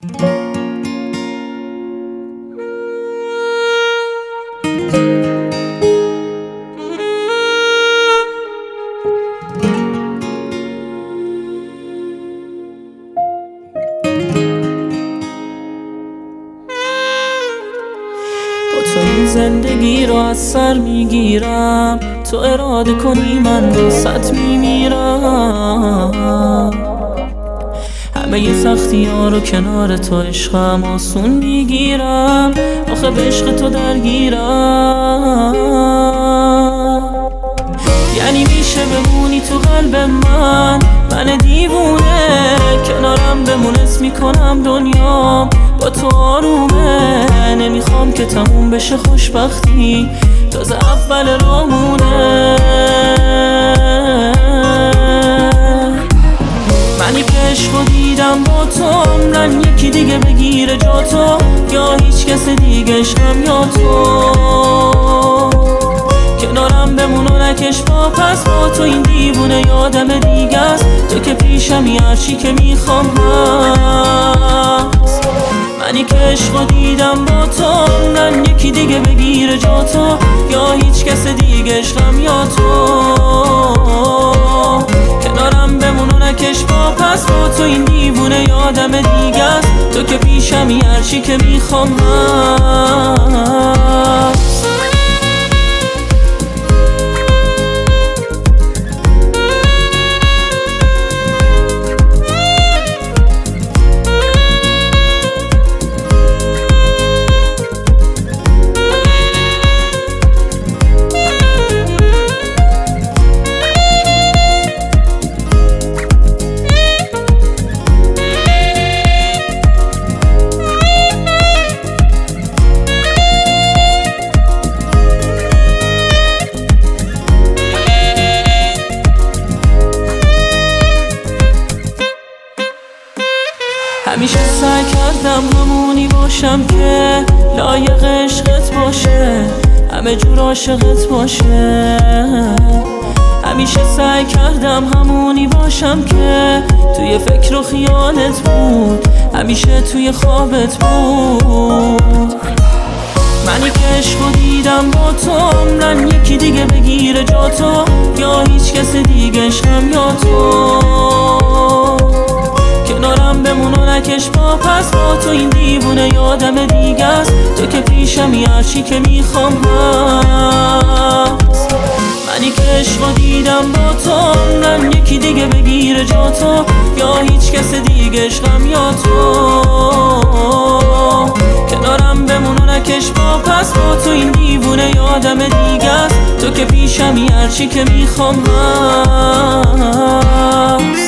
تو این زندگی رو از سر میگیرم، تو اراده کنی من واسط میمیرم. همه ی سختی ها رو کنار تو عشقم آسون میگیرم، آخه به عشق تو درگیرم. یعنی میشه بمونی تو قلب من دیوونه، کنارم بمونس میکنم دنیا با تو آرومه. نمیخوام که تموم بشه خوشبختی، تازه اول رامونه. منی که عشقو دیدم با تو، عمرن یکی دیگه بگیره جا تو، یا هیچ کس دیگه عشقم یا تو. کنارم بمون و نکش با پس، با تو این دیوونه یادم دیگه است. تو که پیشمی هرچی که میخوام هست. منی که عشقو دیدم با تو، عمرن یکی دیگه بگیره جا تو، یا هیچ کس دیگه عشقم یا تو. کنارم بمون و نکش با پس، با تو این دیوونه یادم دیگه است. تو که پیشمی هرچی که میخوام هست. همیشه سعی کردم همونی باشم که لایق عشقت باشه، همه جور عاشقت باشه. همیشه سعی کردم همونی باشم که توی فکر و خیالت بود، همیشه توی خوابت بود. منی که عشقو دیدم با تو، عمرن یکی دیگه بگیره جا تو، یا هیچ کس دیگه عشقم یا تو. کنارم بمون و نکش با پس، با تو این دیوونه یادم دیگه است. تو که پیشمی هرچی که میخوام هست. منی که عشقو دیدم با تو، عمرن یکی دیگه بگیره جا تو، یا هیچ کس دیگه عشقم یا تو. کنارم بمون و نکش با پس، با تو این دیوونه یادم دیگه است. تو که پیشمی هرچی که میخوام هست.